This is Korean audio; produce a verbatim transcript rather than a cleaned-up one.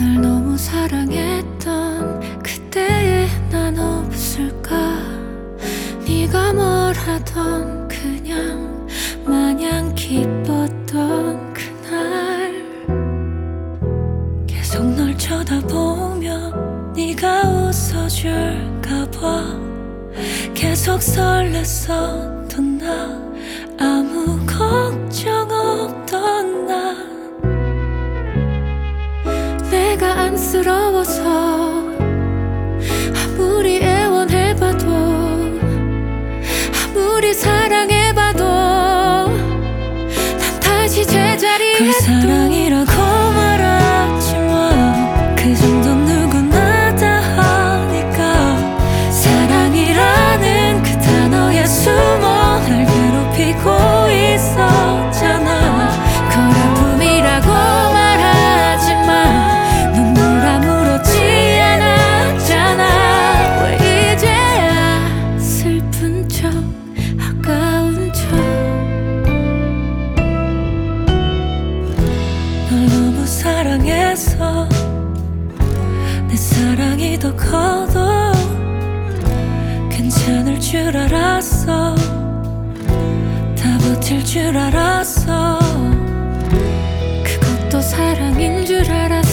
널 너무 사랑했던 그때의 난 없을까. 네가 뭘 하던 그냥 마냥 기뻤던 그날. 계속 널 쳐다보며 네가 웃어줄까봐 계속 설렜었던 나, 아무 걱정 없던 나. 내가 안쓰러워서 아무리 애원해봐도 아무리 사랑해봐도 난 다시 제자리에 그 사랑이라고 말하지만 그 정도 누구나 다 하니까. 사랑이라는 그 단어에 숨어 날 괴롭히고 있었잖아. 거라품이라고 말하지만 눈물 아무렇지 않았잖아. 왜 이제야 슬픈 척 아까운 척. 널 너무 사랑해서 내 사랑이 더 커도 괜찮을 줄 알았어. 다 버틸 줄 알았어. 그것도 사랑인 줄 알았어.